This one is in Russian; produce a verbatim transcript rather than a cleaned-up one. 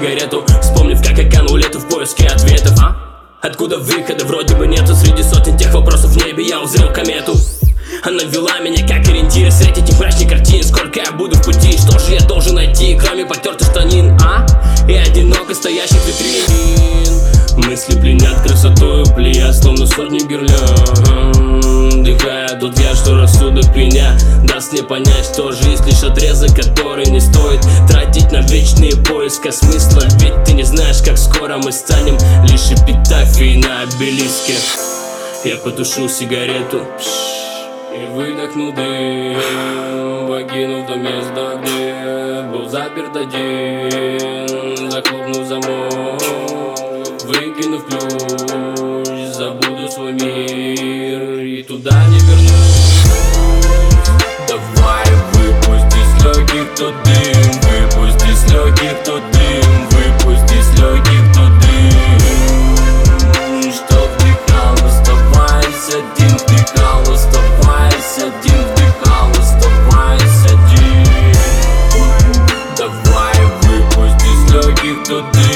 сигарету, вспомнив, как я канул лету в поиске ответов. а? Откуда выхода вроде бы нету, среди сотен тех вопросов в небе я узрел комету. Она вела меня как ориентир среди этих мрачных картин. Сколько я буду в пути, что же я должен найти, кроме потертых штанин, а? И одиноко стоящих витрин. Мысли пленят красотою плеяд, словно сотни гирлянд. Дыхая тут я, что рассудок меня даст мне понять, что жизнь лишь отрезок, который не стоит тратить на вечные поиска смысла. Ведь ты не знаешь, как скоро мы станем лишь эпитафией на обелиске. Я потушу сигарету и выдохну дым, покинув то место, где был заперт один. Захлопнув замок, выкинув ключ, забуду свой мир и туда не вернусь. Давай выпусти с легких тот дым, выпусти с легких тот дым, выпусти с легких тот дым, что вдыхал, оставайся один, вдыхал, оставайся один, вдыхал, оставайся один. Давай выпусти с легких тот дым.